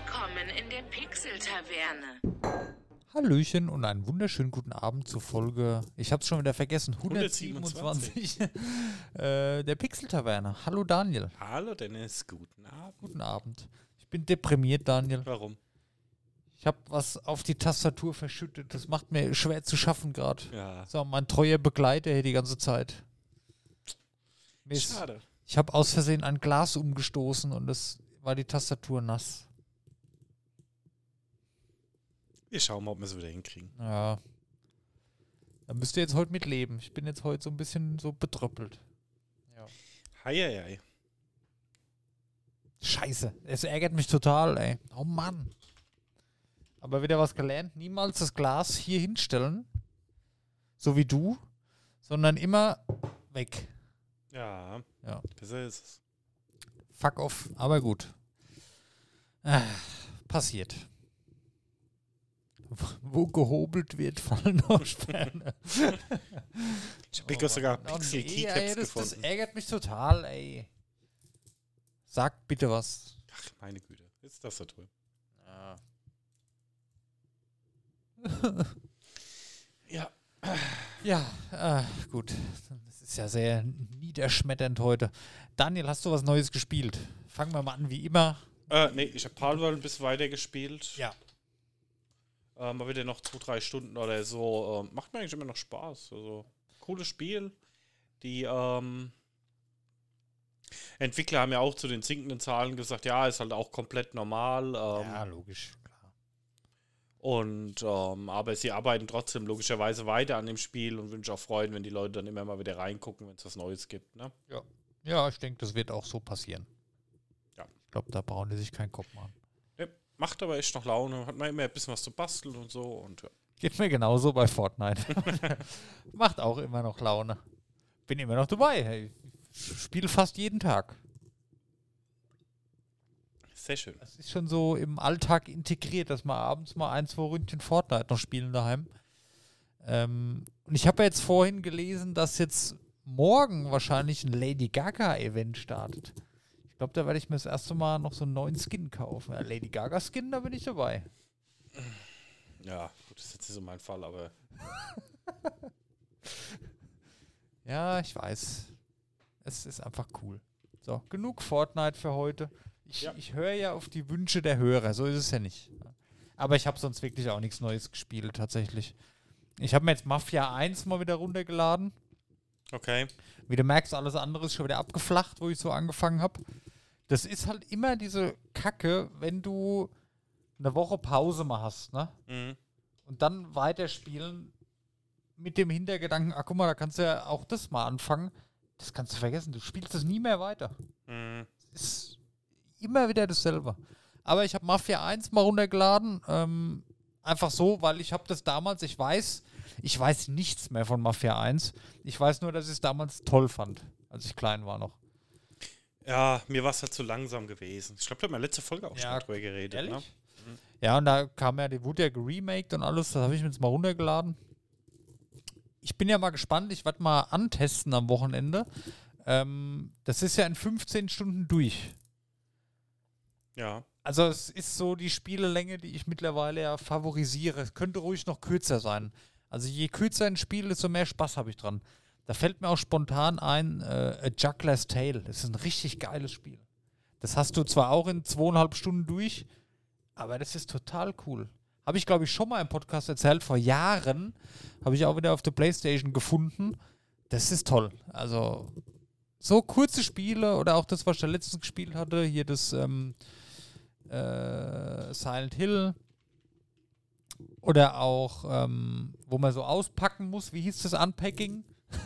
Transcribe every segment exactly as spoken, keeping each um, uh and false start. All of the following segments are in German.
Willkommen in der Pixel-Taverne. Hallöchen und einen wunderschönen guten Abend zur Folge, ich hab's schon wieder vergessen, hundertsiebenundzwanzig äh, der Pixel-Taverne. Hallo Daniel. Hallo Dennis, guten Abend. Guten Abend. Ich bin deprimiert, Daniel. Warum? Ich habe was auf die Tastatur verschüttet. Das macht mir schwer zu schaffen gerade. Ja. So, mein treuer Begleiter hier die ganze Zeit. Mist. Schade. Ich habe aus Versehen ein Glas umgestoßen und das war die Tastatur nass. Wir schauen mal, ob wir es wieder hinkriegen. Ja. Da müsst ihr jetzt heute mit leben. Ich bin jetzt heute so ein bisschen so betröppelt. Ja. Hei, hei, hei. Scheiße. Es ärgert mich total, ey. Oh Mann. Aber wieder was gelernt. Niemals das Glas hier hinstellen. So wie du. Sondern immer weg. Ja. Ja. Besser ist es. Fuck off. Aber gut. Ah, passiert. Wo gehobelt wird, fallen auch Späne. Ich habe oh, sogar oh, Pixel nee, Keycaps ey, das, gefunden. das ärgert mich total, ey. Sag bitte was. Ach, meine Güte. Jetzt ist das so toll. Ja. Ja, äh, gut. Das ist ja sehr niederschmetternd heute. Daniel, hast du was Neues gespielt? Fangen wir mal an, wie immer. Äh, nee, ich habe Palworld ein bisschen weiter gespielt. Ja. Äh, mal wieder noch zwei, drei Stunden oder so. Äh, macht mir eigentlich immer noch Spaß. Also, cooles Spiel. Die ähm, Entwickler haben ja auch zu den sinkenden Zahlen gesagt, ja, ist halt auch komplett normal. Ähm, ja, logisch. Klar. Und, ähm, aber sie arbeiten trotzdem logischerweise weiter an dem Spiel und wünsche auch freuen, wenn die Leute dann immer mal wieder reingucken, wenn es was Neues gibt. Ne? Ja. Ja, ich denke, das wird auch so passieren. Ja. Ich glaube, da brauchen die sich keinen Kopf machen. Ja, macht aber echt noch Laune, hat man immer ein bisschen was zu basteln und so. Und ja. Geht mir genauso bei Fortnite. Macht auch immer noch Laune. Bin immer noch dabei. Hey. Spiele fast jeden Tag. Sehr schön. Das ist schon so im Alltag integriert, dass man abends mal ein, zwei Ründchen Fortnite noch spielen daheim. Ähm, und ich habe ja jetzt vorhin gelesen, dass jetzt morgen wahrscheinlich ein Lady Gaga-Event startet. Ich glaube, da werde ich mir das erste Mal noch so einen neuen Skin kaufen. Ja, Lady Gaga-Skin, da bin ich dabei. Ja, gut, das ist jetzt nicht so mein Fall, aber... Ja, ich weiß. Es ist einfach cool. So, genug Fortnite für heute. Ich, ja. ich höre ja auf die Wünsche der Hörer, so ist es ja nicht. Aber ich habe sonst wirklich auch nichts Neues gespielt, tatsächlich. Ich habe mir jetzt Mafia eins mal wieder runtergeladen. Okay. Wie du merkst, alles andere ist schon wieder abgeflacht, wo ich so angefangen habe. Das ist halt immer diese Kacke, wenn du eine Woche Pause mal hast, ne? Mhm. Und dann weiterspielen mit dem Hintergedanken, ach guck mal, da kannst du ja auch das mal anfangen. Das kannst du vergessen, du spielst das nie mehr weiter. Mhm. Es ist immer wieder dasselbe. Aber ich habe Mafia eins mal runtergeladen, ähm, einfach so, weil ich habe das damals, ich weiß, ich weiß nichts mehr von Mafia eins. Ich weiß nur, dass ich es damals toll fand, als ich klein war noch. Ja, mir war es halt zu langsam gewesen. Ich glaube, da haben wir letzte Folge auch ja, schon mal drüber geredet. Ehrlich? Ne? Mhm. Ja, und da kam ja, die wurde ja geremaked und alles, das habe ich mir jetzt mal runtergeladen. Ich bin ja mal gespannt, ich werde mal antesten am Wochenende. Ähm, das ist ja in fünfzehn Stunden durch. Ja. Also es ist so die Spielelänge, die ich mittlerweile ja favorisiere. Es könnte ruhig noch kürzer sein. Also je kürzer ein Spiel, desto mehr Spaß habe ich dran. Da fällt mir auch spontan ein, äh, A Juggler's Tale. Das ist ein richtig geiles Spiel. Das hast du zwar auch in zweieinhalb Stunden durch, aber das ist total cool. Habe ich, glaube ich, schon mal im Podcast erzählt. Vor Jahren habe ich auch wieder auf der PlayStation gefunden. Das ist toll. Also so kurze Spiele oder auch das, was ich da letztens gespielt hatte, hier das ähm, äh, Silent Hill oder auch, ähm, wo man so auspacken muss, wie hieß das, Unpacking?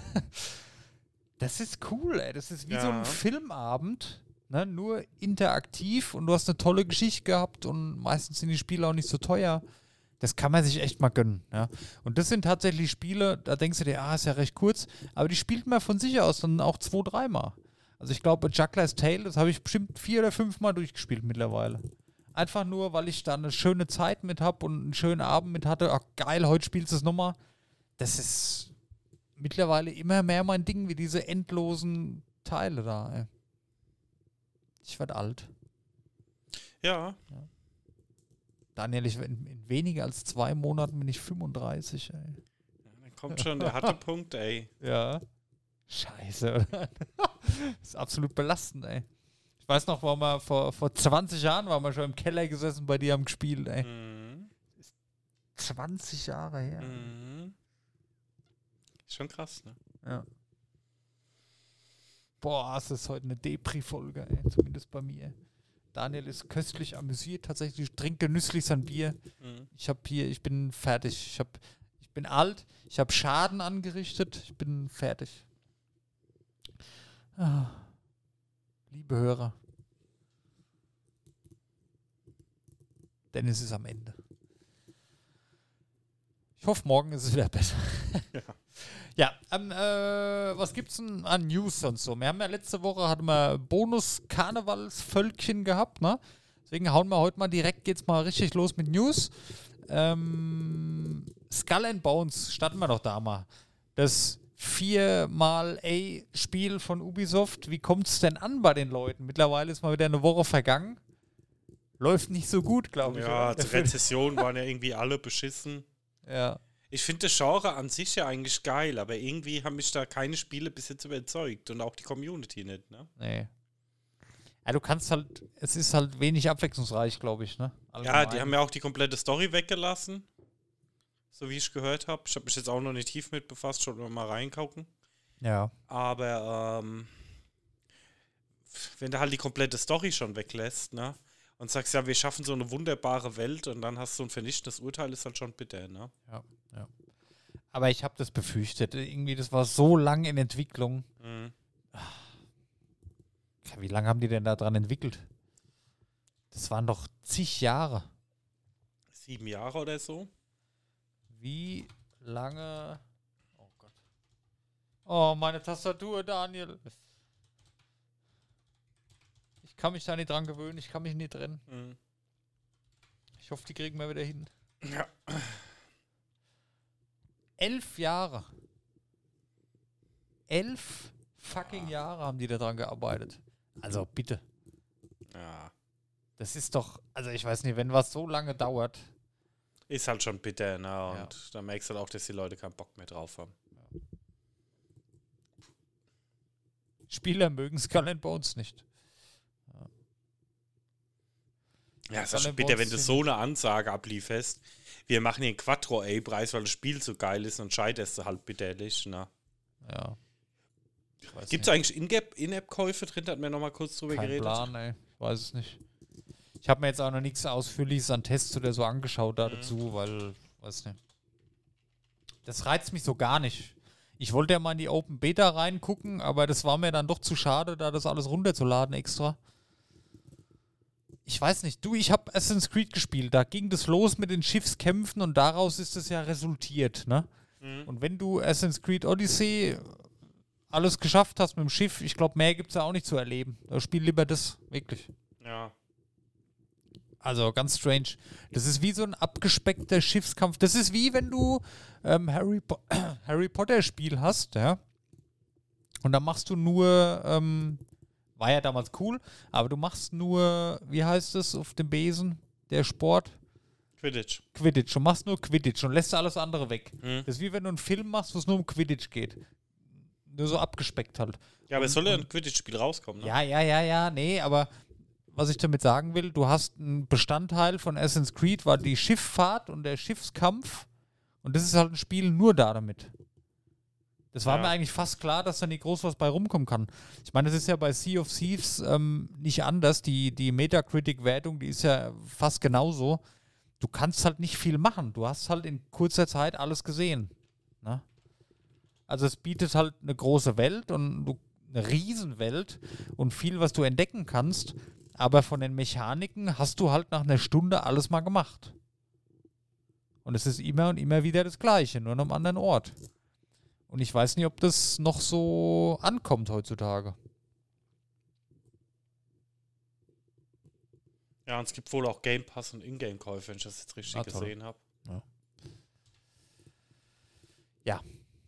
Das ist cool, ey. Das ist wie ja. so ein Filmabend, ne? Nur interaktiv und du hast eine tolle Geschichte gehabt und meistens sind die Spiele auch nicht so teuer. Das kann man sich echt mal gönnen. Ja? Und das sind tatsächlich Spiele, da denkst du dir, ah, ist ja recht kurz, aber die spielt man von sich aus dann auch zwei, dreimal. Also ich glaube, Juggler's Tale, das habe ich bestimmt vier oder fünf Mal durchgespielt mittlerweile. Einfach nur, weil ich da eine schöne Zeit mit habe und einen schönen Abend mit hatte. Ach geil, heute spielst du es nochmal. Das ist mittlerweile immer mehr mein Ding, wie diese endlosen Teile da. Ey. Ich werde alt. Ja. ja. Daniel, ich, in, in weniger als zwei Monaten bin ich fünfunddreißig, ey. Ja, dann kommt schon der harte Punkt, ey. Ja. Scheiße, oder? Das ist absolut belastend, ey. Ich weiß noch, war mal vor, vor zwanzig Jahren waren wir schon im Keller gesessen bei dir, haben gespielt, ey. Mhm. zwanzig Jahre her. Mhm. Ist schon krass, ne? Ja. Boah, das ist heute eine Depri-Folge, ey. Zumindest bei mir. Daniel ist köstlich amüsiert, tatsächlich. Ich trinke genüsslich sein Bier. Mhm. Ich habe hier, ich bin fertig. Ich, hab, ich bin alt. Ich habe Schaden angerichtet. Ich bin fertig. Ah. Liebe Hörer. Dennis ist am Ende. Ich hoffe, morgen ist es wieder besser. Ja. Ja, ähm, äh, was gibt's denn an News und so? Wir haben ja letzte Woche hatten wir Bonus-Karnevalsvölkchen gehabt, ne? Deswegen hauen wir heute mal direkt, geht's mal richtig los mit News. Ähm, Skull and Bones, starten wir doch da mal. Das vier mal A-Spiel von Ubisoft, wie kommt's denn an bei den Leuten? Mittlerweile ist mal wieder eine Woche vergangen. Läuft nicht so gut, glaube ich. Ja, oder? zur Rezession waren ja irgendwie alle beschissen. Ja. Ich finde das Genre an sich ja eigentlich geil, aber irgendwie haben mich da keine Spiele bis jetzt überzeugt und auch die Community nicht, ne? Nee. Ja, du kannst halt, es ist halt wenig abwechslungsreich, glaube ich, ne? Ja, Allgemein. die haben ja auch die komplette Story weggelassen, so wie ich gehört habe. Ich habe mich jetzt auch noch nicht tief mit befasst, schon mal reingucken. Ja. Aber ähm, wenn du halt die komplette Story schon weglässt, ne? Und sagst, ja, wir schaffen so eine wunderbare Welt und dann hast du so ein vernichtendes Urteil, ist halt schon bitter, ne? Ja, ja. Aber ich habe das befürchtet. Irgendwie, das war so lang in Entwicklung. Mhm. Wie lange haben die denn da dran entwickelt? Das waren doch zig Jahre. Sieben Jahre oder so. Wie lange? Oh Gott. Oh, meine Tastatur, Daniel. Ich kann mich da nicht dran gewöhnen. Ich kann mich nicht trennen. Mhm. Ich hoffe, die kriegen wir wieder hin. Ja. Elf Jahre. Elf fucking Jahre haben die da dran gearbeitet. Also bitte. Ja. Das ist doch, also ich weiß nicht, wenn was so lange dauert. Ist halt schon bitter, ne? Und Ja. da merkst du halt auch, dass die Leute keinen Bock mehr drauf haben. Spieler mögen Skull and Bones nicht. Ja, ist Skull auch schon and bitter, Bones wenn du sind- so eine Ansage ablieferst. Wir machen hier einen Quattro-A-Preis, weil das Spiel so geil ist und scheiterst du halt bitterlich, ne? Ja. Ich weiß Gibt es eigentlich In-Gap- In-App-Käufe drin? Da hatten wir noch mal kurz drüber Kein geredet. Plan, ey. Ich weiß es nicht. Ich habe mir jetzt auch noch nichts Ausführliches an Tests oder so angeschaut da Mhm. dazu, weil, weiß nicht. Das reizt mich so gar nicht. Ich wollte ja mal in die Open Beta reingucken, aber das war mir dann doch zu schade, da das alles runterzuladen extra. Ich weiß nicht, du, ich habe Assassin's Creed gespielt, da ging das los mit den Schiffskämpfen und daraus ist es ja resultiert, ne? Mhm. Und wenn du Assassin's Creed Odyssey alles geschafft hast mit dem Schiff, ich glaube, mehr gibt es ja auch nicht zu erleben. Da spiel lieber das, wirklich. Ja. Also ganz strange. Das ist wie so ein abgespeckter Schiffskampf. Das ist wie wenn du ähm, Harry, po Harry Potter Spiel hast, ja. Und dann machst du nur, ähm, war ja damals cool, aber du machst nur, wie heißt es auf dem Besen, der Sport? Quidditch. Quidditch. Du machst nur Quidditch und lässt alles andere weg. Mhm. Das ist wie wenn du einen Film machst, wo es nur um Quidditch geht. Nur so abgespeckt halt. Ja, aber es Und- soll ja und- ein Quidditch-Spiel rauskommen, ne? Ja, ja, ja, ja, nee, aber was ich damit sagen will, du hast einen Bestandteil von Assassin's Creed, war die Schifffahrt und der Schiffskampf und das ist halt ein Spiel nur da damit. Das war Ja. mir eigentlich fast klar, dass da nicht groß was bei rumkommen kann. Ich meine, das ist ja bei Sea of Thieves ähm, nicht anders. Die, die Metacritic-Wertung, die ist ja fast genauso. Du kannst halt nicht viel machen. Du hast halt in kurzer Zeit alles gesehen. Ne? Also es bietet halt eine große Welt und du, eine Riesenwelt und viel, was du entdecken kannst. Aber von den Mechaniken hast du halt nach einer Stunde alles mal gemacht. Und es ist immer und immer wieder das Gleiche, nur an einem anderen Ort. Und ich weiß nicht, ob das noch so ankommt heutzutage. Ja, und es gibt wohl auch Game Pass und Ingame-Käufe, wenn ich das jetzt richtig Ah, toll. gesehen habe. Ja.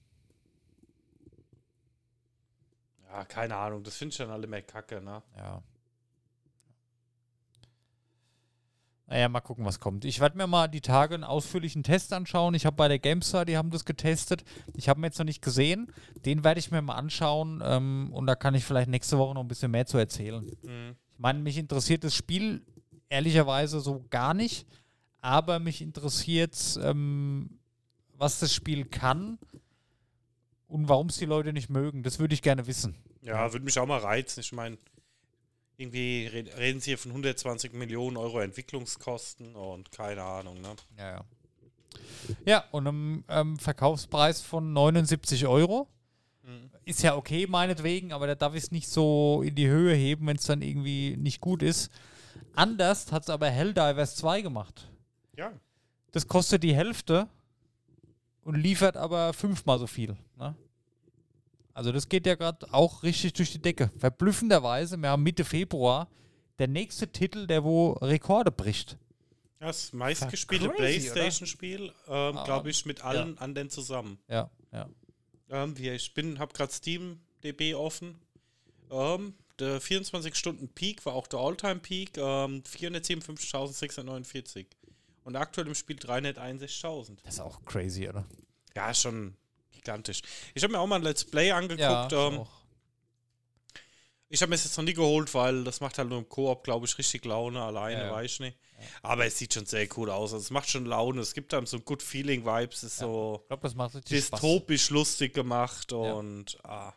Ja, keine Ahnung, das finde ich dann alle mehr kacke, ne? Ja. Naja, mal gucken, was kommt. Ich werde mir mal die Tage einen ausführlichen Test anschauen. Ich habe bei der GameStar, die haben das getestet. Ich habe ihn jetzt noch nicht gesehen. Den werde ich mir mal anschauen ähm, und da kann ich vielleicht nächste Woche noch ein bisschen mehr zu erzählen. Mhm. Ich meine, mich interessiert das Spiel ehrlicherweise so gar nicht, aber mich interessiert, ähm, was das Spiel kann und warum es die Leute nicht mögen. Das würde ich gerne wissen. Ja, würde mich auch mal reizen. Ich meine, irgendwie reden sie hier von hundertzwanzig Millionen Euro Entwicklungskosten und keine Ahnung, ne? Ja, ja. Ja, und einem ähm, Verkaufspreis von neunundsiebzig Euro. Mhm. Ist ja okay, meinetwegen, aber da darf ich es nicht so in die Höhe heben, wenn es dann irgendwie nicht gut ist. Anders hat es aber Helldivers zwei gemacht. Ja. Das kostet die Hälfte und liefert aber fünfmal so viel. Ne? Also das geht ja gerade auch richtig durch die Decke. Verblüffenderweise, wir haben Mitte Februar der nächste Titel, der wo Rekorde bricht. Das meistgespielte Crazy, PlayStation-Spiel, ähm, Ah, glaube ich, mit allen ja. anderen zusammen. Ja, ja. Ähm, wie ich bin, habe gerade Steam D B offen. Ähm, der vierundzwanzig Stunden Peak war auch der Alltime Peak, ähm, vierhundertsiebenundfünfzigtausendsechshundertneunundvierzig. Und aktuell im Spiel dreihunderteinundsechzigtausend. Das ist auch crazy, oder? Ja, schon gigantisch. Ich habe mir auch mal ein Let's Play angeguckt. Ja, ähm, auch. Ich habe mir es jetzt noch nie geholt, weil das macht halt nur im Koop, glaube ich, richtig Laune. Alleine Ja, ja. weiß ich nicht. Aber es sieht schon sehr cool aus. Also es macht schon Laune. Es gibt dann so Good Feeling Vibes. Es ist Ja. so Ich glaube, das macht richtig Spaß. dystopisch lustig gemacht Ja. und ah.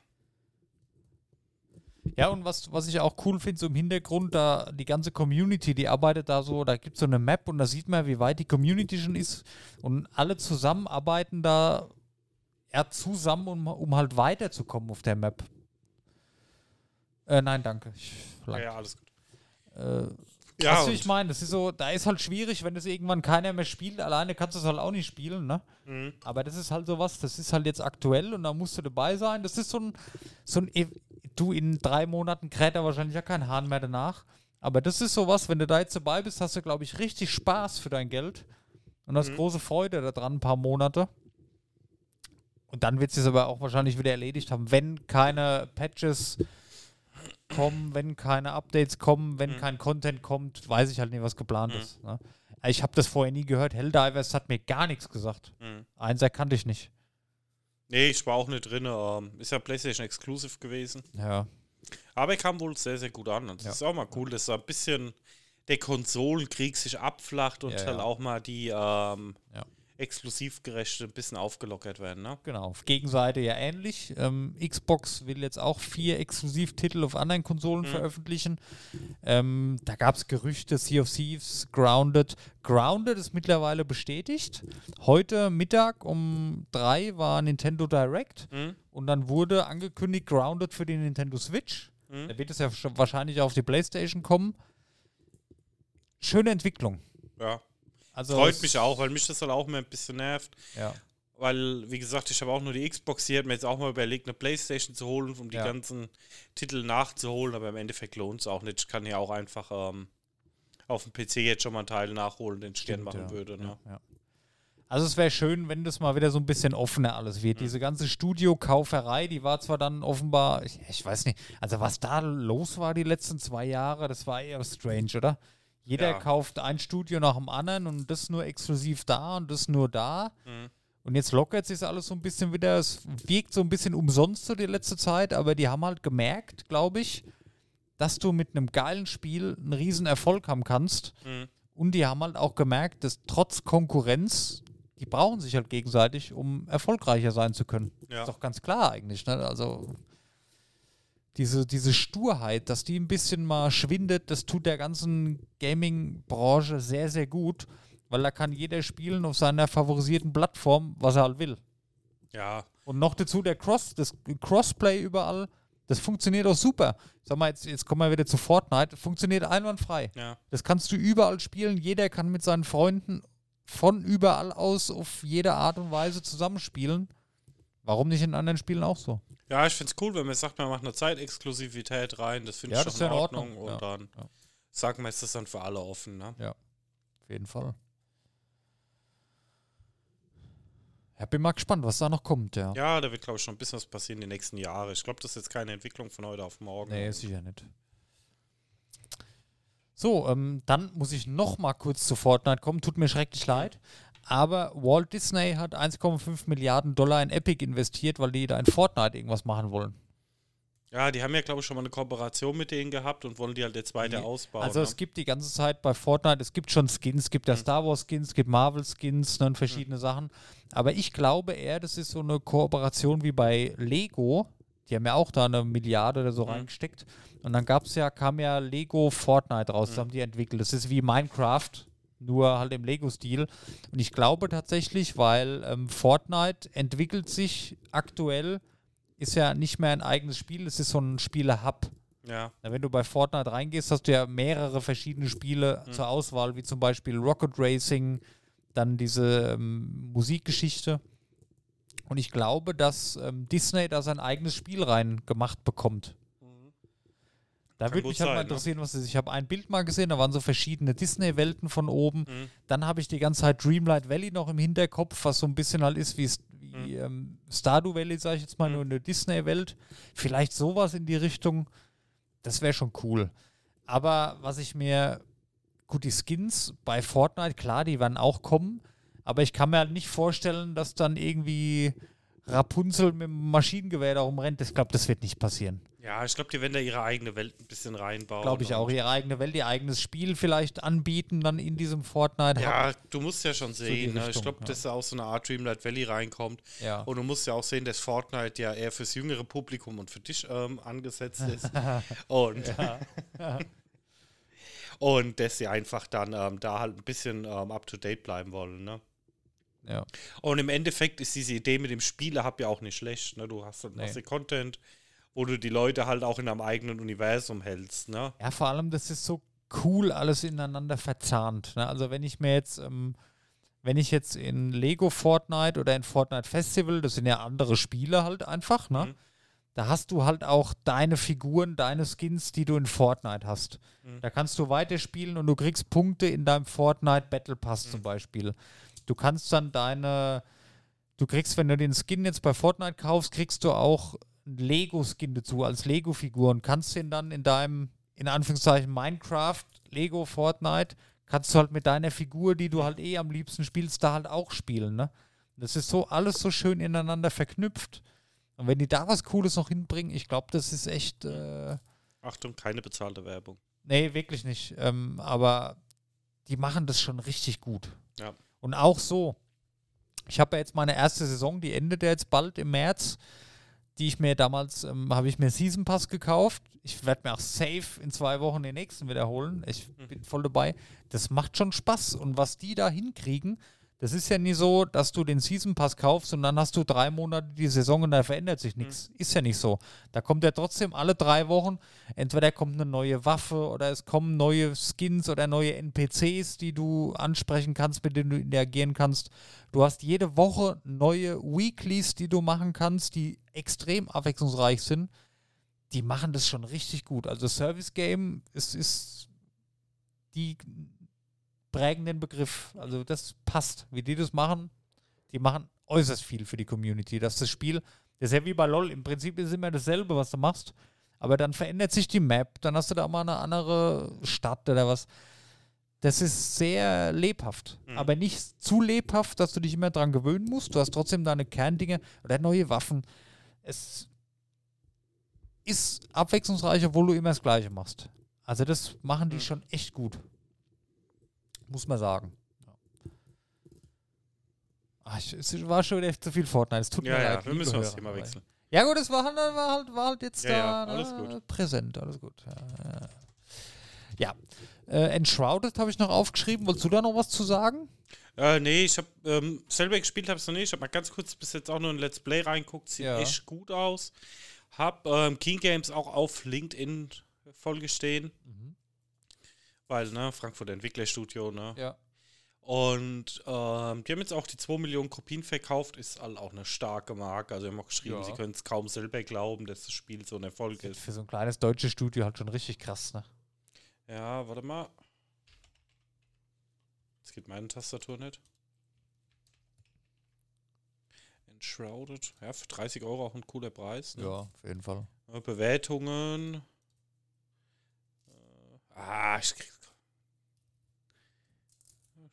Ja, und was, was ich auch cool finde, so im Hintergrund, da die ganze Community, die arbeitet da so, da gibt es so eine Map und da sieht man, wie weit die Community schon ist und alle zusammenarbeiten da ja, zusammen, um, um halt weiterzukommen auf der Map. Äh, nein, danke. Ich, Ja, ja, alles gut. äh, Ja, weißt du, und- ich meine, das ist so, da ist halt schwierig, wenn das irgendwann keiner mehr spielt, alleine kannst du es halt auch nicht spielen, ne? Mhm. Aber das ist halt sowas, das ist halt jetzt aktuell und da musst du dabei sein. Das ist so ein, so ein E- du in drei Monaten kräht da wahrscheinlich ja kein Hahn mehr danach. Aber das ist sowas, wenn du da jetzt dabei bist, hast du, glaube ich, richtig Spaß für dein Geld und hast Mhm. große Freude daran, ein paar Monate. Und dann wird es aber auch wahrscheinlich wieder erledigt haben, wenn keine Patches kommen, wenn keine Updates kommen, wenn Mhm. kein Content kommt, weiß ich halt nicht, was geplant Mhm. ist. Ne? Ich habe das vorher nie gehört. Helldivers hat mir gar nichts gesagt. Mhm. Eins erkannte ich nicht. Nee, ich war auch nicht drin. Ähm, ist ja PlayStation Exclusive gewesen. Ja. Aber er kam wohl sehr, sehr gut an. Und das Ja. ist auch mal cool, dass so ein bisschen der Konsolenkrieg sich abflacht und Ja, halt ja. auch mal die ähm, Ja. Exklusivgerechte ein bisschen aufgelockert werden. Ne? Genau, auf Gegenseite ja ähnlich. Ähm, Xbox will jetzt auch vier Exklusivtitel auf anderen Konsolen Mhm. veröffentlichen. Ähm, da gab es Gerüchte, Sea of Thieves, Grounded. Grounded ist mittlerweile bestätigt. Heute Mittag um drei war Nintendo Direct Mhm. und dann wurde angekündigt Grounded für die Nintendo Switch. Mhm. Da wird es ja schon wahrscheinlich auf die PlayStation kommen. Schöne Entwicklung. Ja. Also Freut es- mich auch, weil mich das halt auch immer ein bisschen nervt. Ja. Weil, wie gesagt, ich habe auch nur die Xbox hier, hätte mir jetzt auch mal überlegt, eine Playstation zu holen, um die Ja. ganzen Titel nachzuholen, aber im Endeffekt lohnt es auch nicht. Ich kann hier auch einfach ähm, auf dem P C jetzt schon mal einen Teil nachholen, den ich gerne Stimmt, machen ja. würde. Ne? Ja, ja. Also es wäre schön, wenn das mal wieder so ein bisschen offener alles wird. Mhm. Diese ganze Studio-Kauferei, die war zwar dann offenbar, ich, ich weiß nicht, also was da los war die letzten zwei Jahre, das war eher strange, oder? Jeder Ja. kauft ein Studio nach dem anderen und das nur exklusiv da und das nur da. Mhm. Und jetzt lockert sich alles so ein bisschen wieder. Es wirkt so ein bisschen umsonst so die letzte Zeit, aber die haben halt gemerkt, glaube ich, dass du mit einem geilen Spiel einen riesen Erfolg haben kannst. Mhm. Und die haben halt auch gemerkt, dass trotz Konkurrenz, die brauchen sich halt gegenseitig, um erfolgreicher sein zu können. Ja. Ist doch ganz klar eigentlich. Ne? Also diese, diese Sturheit, dass die ein bisschen mal schwindet, das tut der ganzen Gaming-Branche sehr, sehr gut, weil da kann jeder spielen auf seiner favorisierten Plattform, was er halt will. Ja, Und noch dazu der Cross, das Crossplay überall, das funktioniert auch super. Sag mal, jetzt, jetzt kommen wir wieder zu Fortnite, funktioniert einwandfrei. ja. Das kannst du überall spielen, jeder kann mit seinen Freunden von überall aus auf jede Art und Weise zusammenspielen. Warum nicht in anderen Spielen auch so? Ja, ich finde es cool, wenn man sagt, man macht eine Zeitexklusivität rein, das finde Ja, ich das doch ist in ja in Ordnung. Ordnung, Und ja. dann Ja. sagen wir, ist das dann für alle offen. Ne? Ja, auf jeden Fall. Ja, bin mal gespannt, was da noch kommt, ja. Ja, da wird, glaube ich, schon ein bisschen was passieren die nächsten Jahre. Ich glaube, das ist jetzt keine Entwicklung von heute auf morgen. Nee, sicher nicht. So, ähm, dann muss ich noch mal kurz zu Fortnite kommen. Tut mir schrecklich leid. Aber Walt Disney hat eins Komma fünf Milliarden Dollar in Epic investiert, weil die da in Fortnite irgendwas machen wollen. Ja, die haben ja, glaube ich, schon mal eine Kooperation mit denen gehabt und wollen die halt jetzt weiter Die- ausbauen. Also ne? es gibt die ganze Zeit bei Fortnite, es gibt schon Skins, es gibt ja Mhm. Star Wars Skins, es gibt Marvel Skins ne, und verschiedene Sachen. Aber ich glaube eher, das ist so eine Kooperation wie bei Lego. Die haben ja auch da eine Milliarde oder so Mhm. reingesteckt. Und dann gab's ja, kam ja Lego Fortnite raus, das Mhm. haben die entwickelt. Das ist wie Minecraft, nur halt im Lego-Stil. Und ich glaube tatsächlich, weil ähm, Fortnite entwickelt sich aktuell, ist ja nicht mehr ein eigenes Spiel, es ist so ein Spiele-Hub. Ja. Na, wenn du bei Fortnite reingehst, hast du ja mehrere verschiedene Spiele Mhm. zur Auswahl, wie zum Beispiel Rocket Racing, dann diese ähm, Musikgeschichte. Und ich glaube, dass ähm, Disney da sein eigenes Spiel rein gemacht bekommt. Da Kann würde gut mich halt mal sein, ne? interessieren, was das ist. Ich habe ein Bild mal gesehen, da waren so verschiedene Disney-Welten von oben. Mhm. Dann habe ich die ganze Zeit Dreamlight Valley noch im Hinterkopf, was so ein bisschen halt ist wie, S- wie ähm, Stardew Valley, sage ich jetzt mal, Mhm. nur eine Disney-Welt. Vielleicht sowas in die Richtung. Das wäre schon cool. Aber was ich mir, gut, die Skins bei Fortnite, klar, die werden auch kommen. Aber ich kann mir halt nicht vorstellen, dass dann irgendwie Rapunzel mit dem Maschinengewehr da rumrennt. Ich glaube, das wird nicht passieren. Ja, ich glaube, die werden da ihre eigene Welt ein bisschen reinbauen. Glaube ich auch. und- Ihre eigene Welt, ihr eigenes Spiel vielleicht anbieten, dann in diesem Fortnite. Ja, du musst ja schon die sehen. Ne? Ich Richtung, glaube, ja. dass da auch so eine Art Dreamlight Valley reinkommt. Ja. Und du musst ja auch sehen, dass Fortnite ja eher fürs jüngere Publikum und für dich ähm, angesetzt ist. und, und dass sie einfach dann ähm, da halt ein bisschen ähm, up-to-date bleiben wollen. Ne? Ja. Und im Endeffekt ist diese Idee mit dem Spiele-Hub ja auch nicht schlecht. Ne? Du hast dann Nee. hast den Content, wo du die Leute halt auch in deinem eigenen Universum hältst. Ne? Ja, vor allem, das ist so cool alles ineinander verzahnt. Ne? Also wenn ich mir jetzt, ähm, wenn ich jetzt in Lego Fortnite oder in Fortnite Festival, das sind ja andere Spiele halt einfach, ne? Mhm. Da hast du halt auch deine Figuren, deine Skins, die du in Fortnite hast. Mhm. Da kannst du weiterspielen und du kriegst Punkte in deinem Fortnite Battle Pass Mhm. zum Beispiel. Du kannst dann deine, du kriegst, wenn du den Skin jetzt bei Fortnite kaufst, kriegst du auch einen Lego-Skin dazu als Lego-Figur und kannst den dann in deinem, in Anführungszeichen, Minecraft, Lego, Fortnite, kannst du halt mit deiner Figur, die du halt eh am liebsten spielst, da halt auch spielen, ne? Das ist so alles so schön ineinander verknüpft. Und wenn die da was Cooles noch hinbringen, ich glaube, das ist echt, äh, Achtung, keine bezahlte Werbung. nee, wirklich nicht. Ähm, aber die machen das schon richtig gut. Ja. Und auch so, ich habe ja jetzt meine erste Saison, die endet ja jetzt bald im März, die ich mir damals, ähm, habe ich mir Season Pass gekauft. Ich werde mir auch safe in zwei Wochen den nächsten wiederholen. Ich bin voll dabei. Das macht schon Spaß. Und was die da hinkriegen, das ist ja nie so, dass du den Season Pass kaufst und dann hast du drei Monate die Saison und da verändert sich nichts. Ist ja nicht so. Da kommt ja trotzdem alle drei Wochen, entweder kommt eine neue Waffe oder es kommen neue Skins oder neue N P Cs, die du ansprechen kannst, mit denen du interagieren kannst. Du hast jede Woche neue Weeklies, die du machen kannst, die extrem abwechslungsreich sind. Die machen das schon richtig gut. Also Service Game ist, ist die prägen den Begriff. Also das passt, wie die das machen. Die machen äußerst viel für die Community. Das ist das Spiel, das ist ja wie bei LoL. Im Prinzip ist es immer dasselbe, was du machst. Aber dann verändert sich die Map. Dann hast du da mal eine andere Stadt oder was. Das ist sehr lebhaft. Mhm. Aber nicht zu lebhaft, dass du dich immer dran gewöhnen musst. Du hast trotzdem deine Kerndinge oder neue Waffen. Es ist abwechslungsreich, obwohl du immer das Gleiche machst. Also das machen die Mhm. schon echt gut. Muss man sagen. Ja. Ach, ich, es war schon wieder zu viel Fortnite. Es tut Ja, mir ja, leid. wir liebe müssen das Hörer, Thema aber- wechseln. Ja gut, es war, halt- war, halt, war halt jetzt Ja, ja, da alles äh, gut. präsent. Alles gut. Ja, ja. ja. Äh, Enshrouded habe ich noch aufgeschrieben. Wolltest du da noch was zu sagen? Äh, nee, ich habe ähm, selber gespielt, habe es noch nicht. Ich habe mal ganz kurz bis jetzt auch nur ein Let's Play reinguckt. Sieht Ja. echt gut aus. Hab ähm, King Games auch auf LinkedIn vollgestehen. Mhm. Weil, ne, Frankfurter Entwicklerstudio, ne? Ja. Und ähm, die haben jetzt auch die zwei Millionen Kopien verkauft. Ist halt auch eine starke Marke. Also, die haben auch geschrieben, Ja. sie können es kaum selber glauben, dass das Spiel so ein Erfolg ist. Für so ein kleines deutsches Studio halt schon richtig krass, ne? Ja, warte mal. Jetzt geht meine Tastatur nicht. Enshrouded. Ja, für dreißig Euro auch ein cooler Preis. Ne? Ja, auf jeden Fall. Bewertungen. Äh, ah, ich krieg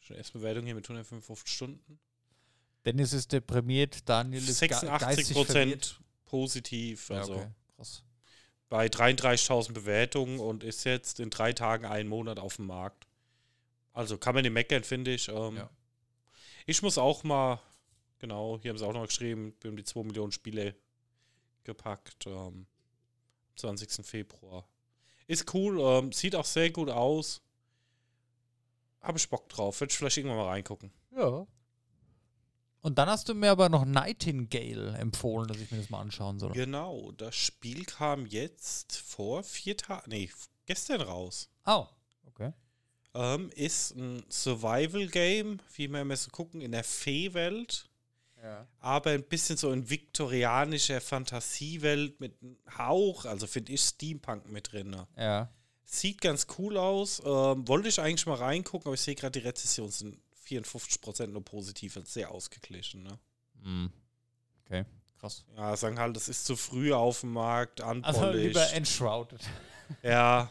Schon erste Bewertung hier mit hundertfünfundfünfzig Stunden. Dennis ist deprimiert, Daniel ist ge- sechsundachtzig geistig Prozent verwirrt. positiv. Ja, Also okay. Krass. bei dreiunddreißigtausend Bewertungen und ist jetzt in drei Tagen einen Monat auf dem Markt. Also kann man nicht meckern, finde ich. Ähm, Ja. Ich muss auch mal, genau, hier haben sie auch noch geschrieben, wir haben die zwei Millionen Spiele gepackt. Ähm, zwanzigsten Februar. Ist cool, ähm, sieht auch sehr gut aus. Habe ich Bock drauf. Würde ich vielleicht irgendwann mal reingucken. Ja. Und dann hast du mir aber noch Nightingale empfohlen, dass ich mir das mal anschauen soll. Genau, das Spiel kam jetzt vor vier Tagen, nee, gestern raus. Oh, okay. Ähm, ist ein Survival-Game, wie wir immer so gucken, in der Fee-Welt. Ja. Aber ein bisschen so in viktorianischer Fantasiewelt mit einem Hauch, also finde ich Steampunk mit drin. Ne? Ja. Sieht ganz cool aus. Ähm, wollte ich eigentlich mal reingucken, aber ich sehe gerade, die Rezensionen sind vierundfünfzig Prozent nur positiv, also sehr ausgeglichen. Ne? Mhm. Okay, krass. Ja, sagen halt, das ist zu früh auf dem Markt, Also unpolished. lieber Enshrouded. Ja,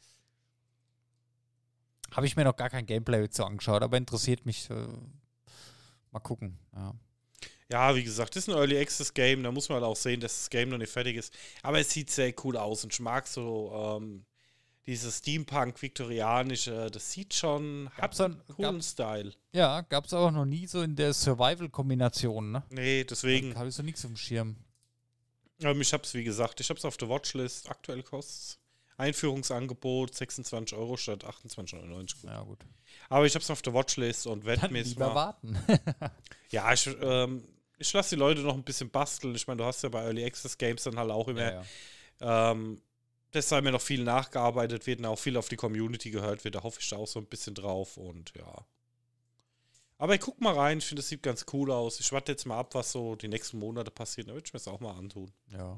Habe ich mir noch gar kein Gameplay dazu angeschaut, aber interessiert mich. Äh, mal gucken. Ja. ja, wie gesagt, das ist ein Early Access Game, da muss man halt auch sehen, dass das Game noch nicht fertig ist. Aber es sieht sehr cool aus und ich mag so ähm, dieses Steampunk-Viktorianische, das sieht schon, hat Gab's dann- einen coolen gab's- Style. Ja, gab es auch noch nie so in der Survival-Kombination, ne? Nee, deswegen, Habe ich so nichts auf dem Schirm. ähm, ich hab's wie gesagt, ich hab's auf der Watchlist, aktuell kostet's Einführungsangebot sechsundzwanzig Euro statt achtundzwanzig neunundneunzig. Ja, gut. Aber ich hab's auf der Watchlist und werde Dann mir jetzt lieber mal... warten. Ja, ich, ähm, ich lasse die Leute noch ein bisschen basteln. Ich meine, du hast ja bei Early Access Games dann halt auch immer... ja, ja. Ähm, dass da mir noch viel nachgearbeitet wird und auch viel auf die Community gehört wird. Da hoffe ich da auch so ein bisschen drauf und ja. Aber ich guck mal rein, ich finde, das sieht ganz cool aus. Ich warte jetzt mal ab, was so die nächsten Monate passiert. Da würde ich mir das auch mal antun. Ja.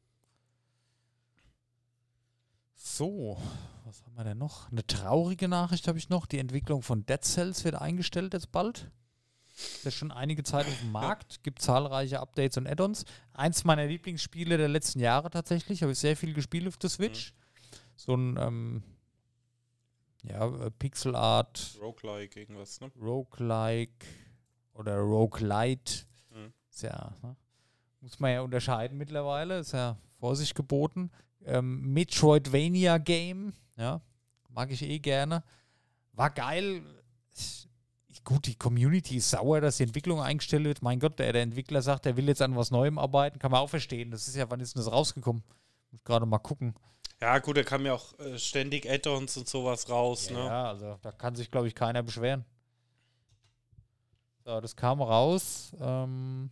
So, was haben wir denn noch? Eine traurige Nachricht habe ich noch. Die Entwicklung von Dead Cells wird eingestellt jetzt bald. Ist ja schon einige Zeit auf dem Markt. Gibt zahlreiche Updates und Add-ons. Eins meiner Lieblingsspiele der letzten Jahre tatsächlich. Habe ich sehr viel gespielt auf der Switch. So ein ähm, ja, äh, Pixel Art, Roguelike, irgendwas, ne? Roguelike oder Roguelite. Mhm. Ist ja, ne? Muss man ja unterscheiden mittlerweile. Ist ja Vorsicht geboten. Ähm, Metroidvania-Game. Ja, mag ich eh gerne. War geil. Gut, die Community ist sauer, dass die Entwicklung eingestellt wird. Mein Gott, der, der Entwickler sagt, er will jetzt an was Neuem arbeiten. Kann man auch verstehen. Das ist ja, wann ist denn das rausgekommen? Muss gerade mal gucken. Ja, gut, da kam ja auch äh, ständig Add-ons und sowas raus, Ja, ne? ja, also da kann sich, glaube ich, keiner beschweren. So, das kam raus. Ähm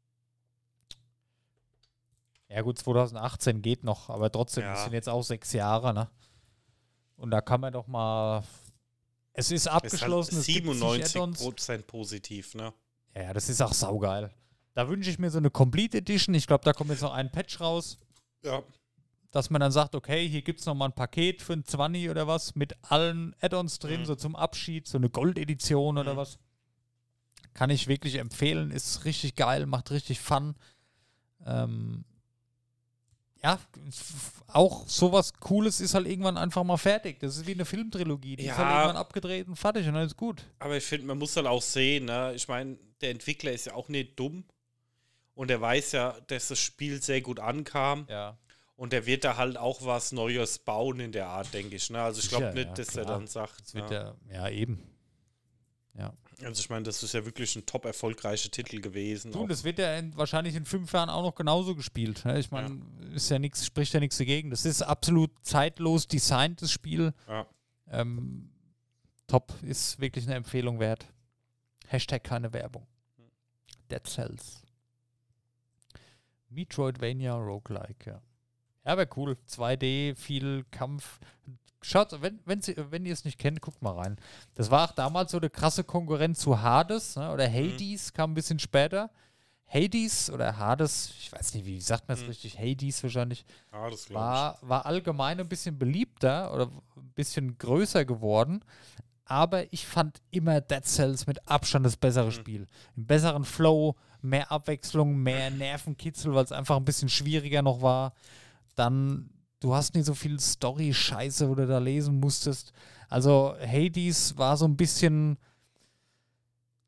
ja gut, zwanzig achtzehn geht noch, aber trotzdem, Ja. das sind jetzt auch sechs Jahre, ne? Und da kann man doch mal... Es ist Ist abgeschlossen, halt es gibt zig siebenundneunzig Add-ons. Prozent positiv, ne? Ja, ja, das ist auch saugeil. Da wünsche ich mir so eine Complete Edition. Ich glaube, da kommt jetzt noch ein Patch raus, Ja. dass man dann sagt, okay, hier gibt es nochmal ein Paket für ein zwanzig oder was mit allen Add-ons drin, Mhm. so zum Abschied, so eine Gold-Edition oder Mhm. was. Kann ich wirklich empfehlen. Ist richtig geil, macht richtig Fun. Ähm, ja, f- auch sowas Cooles ist halt irgendwann einfach mal fertig. Das ist wie eine Filmtrilogie. Die ist halt Ja. irgendwann abgedreht und fertig und dann ist gut. Aber ich finde, man muss dann auch sehen, ne? Ich meine, der Entwickler ist ja auch nicht dumm. Und er weiß ja, dass das Spiel sehr gut ankam. Ja. Und der wird da halt auch was Neues bauen in der Art, denke ich. Ne? Also ich glaube Sicher, nicht, ja, dass er klar. dann sagt. Das wird Ja. ja, ja eben. Ja. Also ich meine, das ist ja wirklich ein top erfolgreicher Titel gewesen. Du, auch. das wird ja in, wahrscheinlich in fünf Jahren auch noch genauso gespielt. Ne? Ich meine, ist ja nichts, spricht ja nichts dagegen. Das ist absolut zeitlos designtes Spiel. Ja. Ähm, top, ist wirklich eine Empfehlung wert. Hashtag keine Werbung. Dead Cells. Metroidvania Roguelike, ja. Ja, aber cool. zwei D, viel Kampf. Schaut, wenn, wenn, Sie, wenn ihr es nicht kennt, guckt mal rein. Das war auch damals so eine krasse Konkurrenz zu Hades, ne? Oder Hades, kam ein bisschen später. Hades oder Hades, ich weiß nicht, wie sagt man es Mhm. richtig? Hades wahrscheinlich. Ja, das glaube War, war allgemein ein bisschen beliebter oder ein bisschen größer geworden. Aber ich fand immer Dead Cells mit Abstand das bessere Mhm. Spiel. Einen besseren Flow, mehr Abwechslung, mehr Nervenkitzel, weil es einfach ein bisschen schwieriger noch war. Dann, du hast nicht so viel Story-Scheiße, wo du da lesen musstest. Also Hades war so ein bisschen,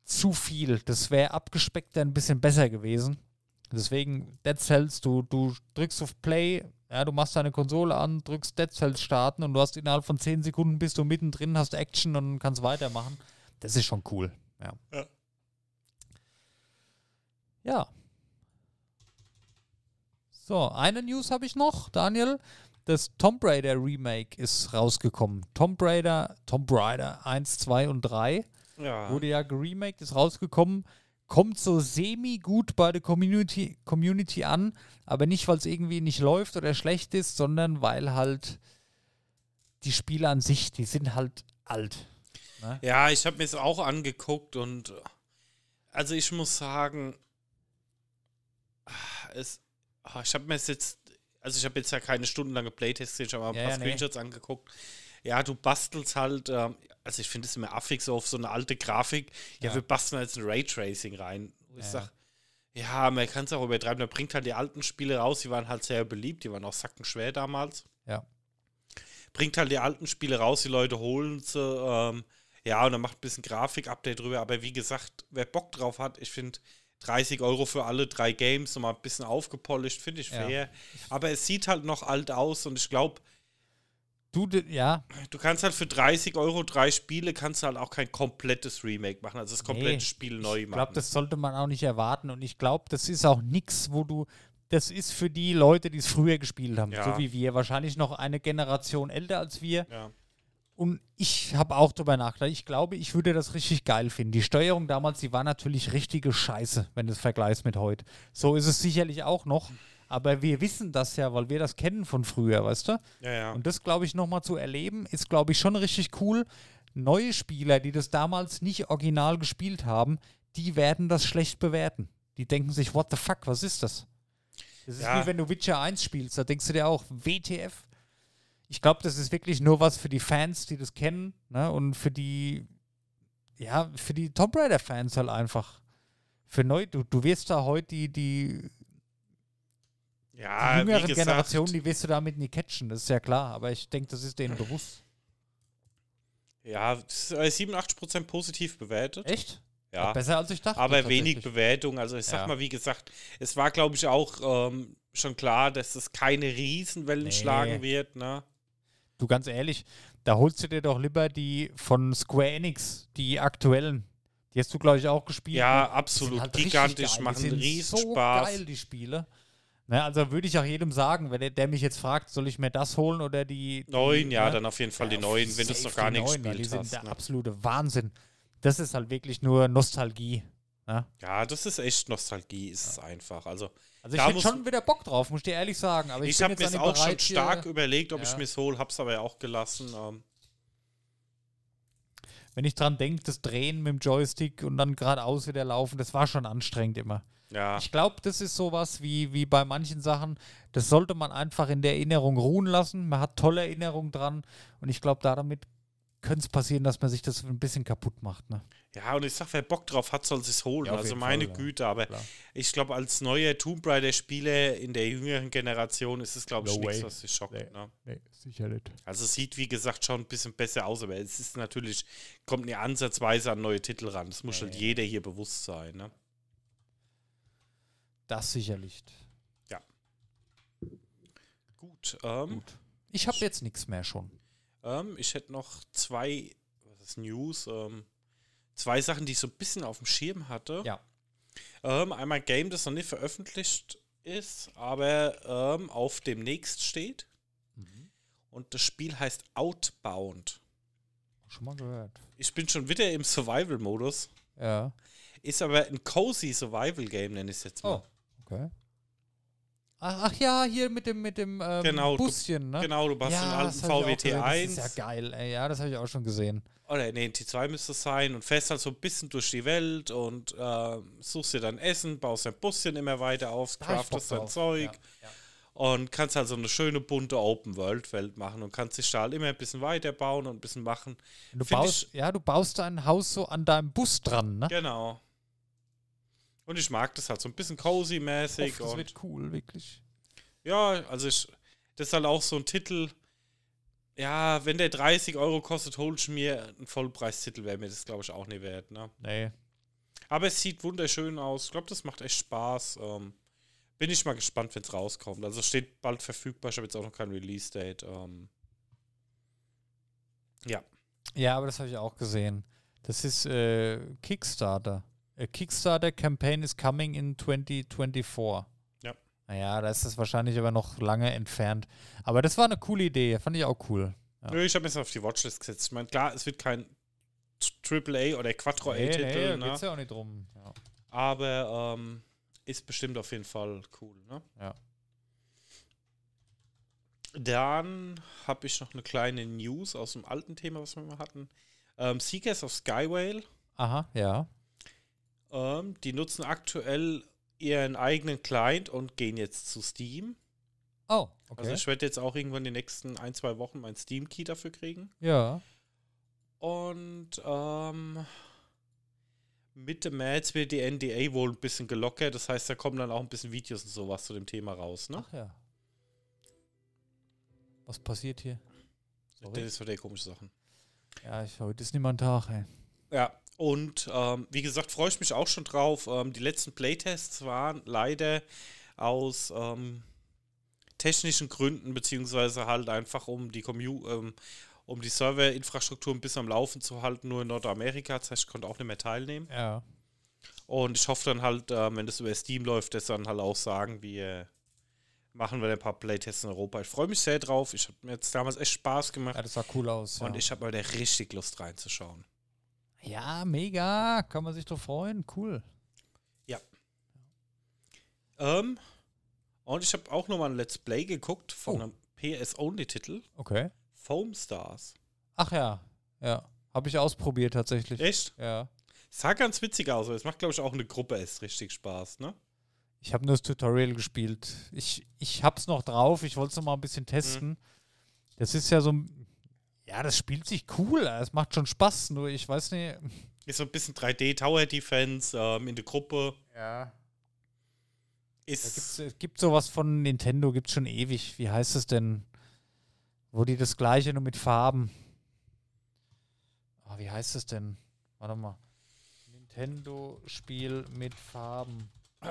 zu viel. Das wäre abgespeckter ein bisschen besser gewesen. Deswegen Dead Cells, du, du drückst auf Play, ja, du machst deine Konsole an, drückst Dead Cells starten und du hast innerhalb von zehn Sekunden bist du mittendrin, hast Action und kannst weitermachen. Das ist schon cool. Ja. Ja. Ja. So, eine News habe ich noch, Daniel. Das Tomb Raider Remake ist rausgekommen. Tomb Raider, Tomb Raider eins, zwei und drei. Ja. Wurde ja geremaked, ist rausgekommen. Kommt so semi-gut bei der Community, Community an, aber nicht, weil es irgendwie nicht läuft oder schlecht ist, sondern weil halt die Spiele an sich, die sind halt alt. Ne? Ja, ich habe mir es auch angeguckt und also ich muss sagen, es, ich habe mir es jetzt, also ich habe jetzt ja keine stundenlange Playtests gesehen, ich habe mal ein Ja, paar ja, nee. Screenshots angeguckt. Ja, du bastelst halt, ähm, also ich finde es immer affig, so auf so eine alte Grafik. Ja, Ja. wir basteln jetzt ein Raytracing rein. Wo ich Ja. sage, ja, man kann es auch übertreiben. Da bringt halt die alten Spiele raus, die waren halt sehr beliebt, die waren auch sackenschwer damals. Ja. Bringt halt die alten Spiele raus, die Leute holen sie, ähm, ja, und dann macht ein bisschen Grafik-Update drüber. Aber wie gesagt, wer Bock drauf hat, ich finde dreißig Euro für alle drei Games, nochmal ein bisschen aufgepolished, finde ich Ja. fair. Aber es sieht halt noch alt aus und ich glaube, Du, d- ja, du kannst halt für dreißig Euro drei Spiele, kannst du halt auch kein komplettes Remake machen, also das komplette Nee, Spiel neu ich machen. glaube, das sollte man auch nicht erwarten und ich glaube, das ist auch nichts, wo du, das ist für die Leute, die es früher gespielt haben, Ja. so wie wir, wahrscheinlich noch eine Generation älter als wir. Ja. Und ich habe auch drüber nachgedacht. Ich glaube, ich würde das richtig geil finden. Die Steuerung damals, die war natürlich richtige Scheiße, wenn du es vergleichst mit heute. So ist es sicherlich auch noch. Aber wir wissen das ja, weil wir das kennen von früher, weißt du? Ja, ja. Und das, glaube ich, nochmal zu erleben, ist, glaube ich, schon richtig cool. Neue Spieler, die das damals nicht original gespielt haben, die werden das schlecht bewerten. Die denken sich, what the fuck, was ist das? Das ist Ja. wie wenn du Witcher eins spielst, da denkst du dir auch, W T F? Ich glaube, das ist wirklich nur was für die Fans, die das kennen, ne? Und für die, ja, für die Tomb Raider-Fans halt einfach. Für neu, du, du wirst da heute die, die, ja, die jüngeren wie gesagt, Generationen, die wirst du damit nie catchen, das ist ja klar. Aber ich denke, das ist denen bewusst. ja, das ist äh, siebenundachtzig Prozent positiv bewertet. Echt? Ja, Besser als ich dachte. aber wenig tatsächlich. Bewertung. Also ich sag Ja. mal, wie gesagt, es war, glaube ich, auch ähm, schon klar, dass es keine Riesenwellen Nee. schlagen wird, ne? Du, ganz ehrlich, da holst du dir doch lieber die von Square Enix, die aktuellen. Die hast du, glaube ich, auch gespielt. Ja, ne? Die absolut. sind halt richtig Gigantisch, geil. Die machen sind riesen so Spaß. geil, die Spiele. Ne, also würde ich auch jedem sagen, wenn der, der mich jetzt fragt, soll ich mir das holen oder die... die Neun, ja, ne? dann auf jeden Fall die Ja, neuen, wenn du es safe noch gar die nicht neuen, weil gespielt Die hast. sind der Ne? absolute Wahnsinn. Das ist halt wirklich nur Nostalgie. Ne? Ja, das ist echt Nostalgie, ist es einfach. Also, Also ich Da hätte muss- schon wieder Bock drauf, muss ich dir ehrlich sagen. Aber ich, ich bin habe jetzt mir auch es nicht auch schon bereit, hier- stark überlegt, ob Ja. ich mir es hole, hab's aber ja auch gelassen. Ähm, Wenn ich dran denke, das Drehen mit dem Joystick und dann geradeaus wieder laufen, das war schon anstrengend immer. ja, Ich glaube, das ist sowas wie, wie bei manchen Sachen, das sollte man einfach in der Erinnerung ruhen lassen. Man hat tolle Erinnerungen dran und ich glaube, damit könnte es passieren, dass man sich das ein bisschen kaputt macht. Ne? ja, und ich sag, wer Bock drauf hat, soll sich's holen. Ja, auf also jeden meine Fall, ja. Güte, aber Klar. ich glaube, als neuer Tomb Raider-Spieler in der jüngeren Generation ist es, glaube ich, No nichts, way. was dich schockt. Nee. Ne? Nee, sicher nicht. Also es sieht, wie gesagt, schon ein bisschen besser aus, aber es ist natürlich, kommt nie ansatzweise an neue Titel ran. Das muss Nee. halt jeder hier bewusst sein. Ne? Das sicherlich. Gut, ähm, Gut. Ich habe jetzt nichts mehr schon. ähm, ich hätte noch zwei, was ist News, ähm, zwei Sachen, die ich so ein bisschen auf dem Schirm hatte. Ja. Ähm, einmal ein Game, das noch nicht veröffentlicht ist, aber ähm, auf dem nächst steht. Mhm. Und das Spiel heißt Outbound. Schon mal gehört. Ich bin schon wieder im Survival-Modus. Ja. Ist aber ein cozy Survival-Game, nenne ich es jetzt mal. Oh, okay. Ach, ach ja, hier mit dem, mit dem ähm, Genau, du- Buschen, ne? Genau, du hast ja, einen alten das hab ich V W auch T gesehen. eins. Das ist ja geil, ey. Ja, das habe ich auch schon gesehen. Oder nee, T zwei müsste es sein und fährst halt so ein bisschen durch die Welt und äh, suchst dir dann Essen, baust dein Buschen immer weiter auf, Da hab ich Bock craftest dein drauf. Zeug Ja, ja. und kannst halt so eine schöne bunte Open-World-Welt machen und kannst dich da halt immer ein bisschen weiterbauen und ein bisschen machen. Und Du Find baust, ja, du baust dein Haus so an deinem Bus dran, ne? Genau. Und ich mag das halt so ein bisschen Ich cozy-mäßig. hoffe, das und wird cool, wirklich. ja, also ich, das ist halt auch so ein Titel. Ja, wenn der dreißig Euro kostet, hol ich mir einen Vollpreistitel, wäre mir das, glaube ich, auch nicht wert, ne? Nee. Aber es sieht wunderschön aus. Ich glaube, das macht echt Spaß. Ähm, bin ich mal gespannt, wenn es rauskommt. Also es steht bald verfügbar. Ich habe jetzt auch noch kein Release-Date. Ähm, ja. Ja, aber das habe ich auch gesehen. Das ist äh, Kickstarter. A Kickstarter Campaign is coming in twenty twenty-four. Ja. Naja, da ist das wahrscheinlich aber noch lange entfernt. Aber das war eine coole Idee. Fand ich auch cool. Ja. Nö, ich habe mir jetzt auf die Watchlist gesetzt. Ich meine, klar, es wird kein Triple A oder Quattro A Nee, Titel, nee, da ne? geht's ja auch nicht drum. Ja. Aber ähm, ist bestimmt auf jeden Fall cool, ne? Ja. Dann habe ich noch eine kleine News aus dem alten Thema, was wir mal hatten. Ähm, Seekers of Skywhale, Aha, ja. ähm, die nutzen aktuell ihren eigenen Client und gehen jetzt zu Steam. Oh, okay. Also ich werde jetzt auch irgendwann die nächsten ein, zwei Wochen mein Steam-Key dafür kriegen. ja. Und ähm, Mitte März wird die N D A wohl ein bisschen gelockert. Das heißt, da kommen dann auch ein bisschen Videos und sowas zu dem Thema raus, ne? Ach ja. Was passiert hier? Sorry. Das ist für die komische Sachen. Ja, ich, heute ist niemand Tag, ey. Ja, und ähm, wie gesagt, freue ich mich auch schon drauf. Ähm, die letzten Playtests waren leider aus ähm, technischen Gründen, beziehungsweise halt einfach um die Commu ähm, um die Serverinfrastruktur ein bisschen am Laufen zu halten, nur in Nordamerika. Das heißt, ich konnte auch nicht mehr teilnehmen. Ja. Und ich hoffe dann halt, äh, wenn das über Steam läuft, dass dann halt auch sagen, wir machen wir ein paar Playtests in Europa. Ich freue mich sehr drauf. Ich habe mir jetzt damals echt Spaß gemacht. Ja, das sah cool aus. Und ja. ich habe mal da richtig Lust reinzuschauen. Ja, mega. Kann man sich doch freuen. Cool. Ja. Ähm, und ich habe auch nochmal ein Let's Play geguckt von Oh. einem P S-Only-Titel. Okay. Foam Stars. Ach ja. Ja. Habe ich ausprobiert tatsächlich. Echt? Ja. Sah ganz witzig aus. Es macht, glaube ich, auch eine Gruppe ist richtig Spaß, ne? Ich habe nur das Tutorial gespielt. Ich, ich hab's noch drauf. Ich wollte es noch mal ein bisschen testen. Mhm. Das ist ja so ein. Ja, das spielt sich cool. Es macht schon Spaß. Nur ich weiß nicht. Ist so ein bisschen drei D Tower Defense ähm, in der Gruppe. Ja. Da Ist. gibt's, es gibt sowas von Nintendo, gibt's schon ewig. Wie heißt es denn? Wo die das gleiche nur mit Farben. Ah, wie heißt es denn? Warte mal. Nintendo-Spiel mit Farben.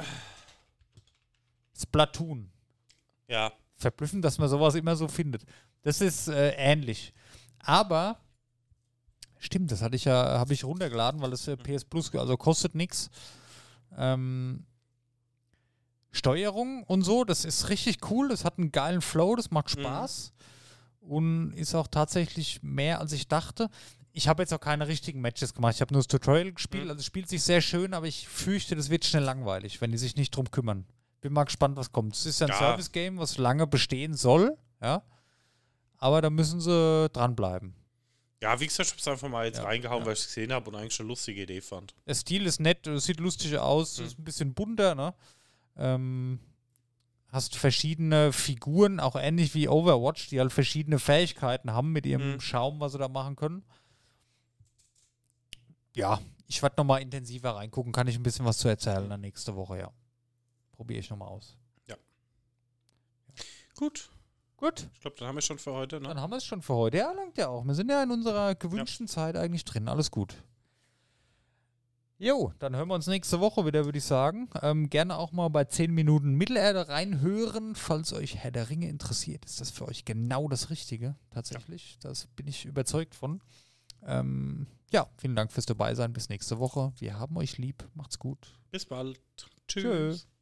Splatoon. Ja. Verblüffend, dass man sowas immer so findet. Das ist äh, ähnlich. Aber stimmt, das hatte ich ja, habe ich runtergeladen, weil das äh, P S Plus, also kostet nichts. Ähm, Steuerung und so, das ist richtig cool. Das hat einen geilen Flow, das macht Spaß. Mhm. Und ist auch tatsächlich mehr, als ich dachte. Ich habe jetzt auch keine richtigen Matches gemacht. Ich habe nur das Tutorial gespielt. Mhm. Also es spielt sich sehr schön, aber ich fürchte, das wird schnell langweilig, wenn die sich nicht drum kümmern. Bin mal gespannt, was kommt. Es ist ja ein ja. Service-Game, was lange bestehen soll, ja. Aber da müssen sie dranbleiben. Ja, wie gesagt, ich habe es einfach mal jetzt ja, reingehauen, ja. weil ich es gesehen habe und eigentlich eine lustige Idee fand. Der Stil ist nett, es sieht lustig aus, mhm. ist ein bisschen bunter, ne? Ähm, hast verschiedene Figuren, auch ähnlich wie Overwatch, die halt verschiedene Fähigkeiten haben mit ihrem mhm. Schaum, was sie da machen können. Ja, ich werde nochmal intensiver reingucken, kann ich ein bisschen was zu erzählen dann nächste Woche, ja. Probiere ich nochmal aus. Ja. Gut. Gut. Ich glaube, dann haben wir es schon für heute, ne? Dann haben wir es schon für heute. Ja, langt ja auch. Wir sind ja in unserer gewünschten ja. Zeit eigentlich drin. Alles gut. Jo, dann hören wir uns nächste Woche wieder, würde ich sagen. Ähm, gerne auch mal bei zehn Minuten Mittelerde reinhören. Falls euch Herr der Ringe interessiert, ist das für euch genau das Richtige, tatsächlich. Ja. Das bin ich überzeugt von. Ähm, ja, vielen Dank fürs Dabeisein. Bis nächste Woche. Wir haben euch lieb. Macht's gut. Bis bald. Tschüss. Tschüss.